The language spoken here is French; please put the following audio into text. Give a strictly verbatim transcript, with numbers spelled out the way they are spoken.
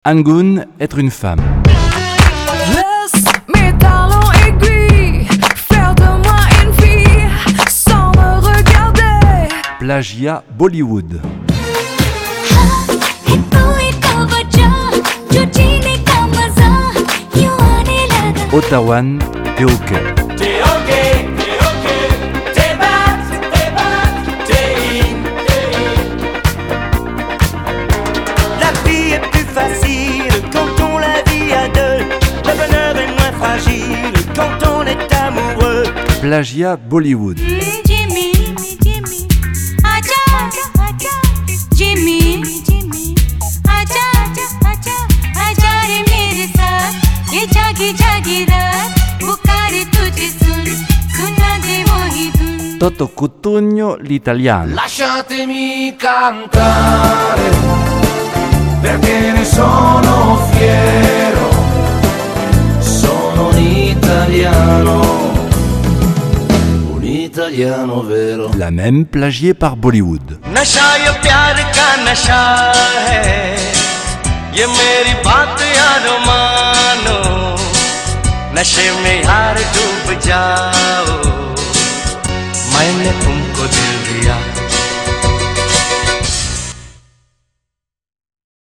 Angoon, être une femme. Laisse mes talons aiguilles faire de moi une fille sans me regarder. Plagiat Bollywood. Ottawan Teoke. La vie est plus facile quand on la vit à deux. Le bonheur est moins fragile quand on est amoureux. Plagiat Bollywood. Jimmy, Jimmy, aja, aja, Jimmy, Jimmy, aja, aja, aja re mere saath, ye jagi jagi raat, pukare tujhe sun, sunna de wahi dhun. Toto Cutugno l'italiano. Lasciatemi cantare, perché ne sono fiero, sono un italiano, un italiano vero. La même plagiée par Bollywood. नशा ये प्यार का नशा है, ये मेरी बात यारो मानो, नशे में यार डूब जाओ.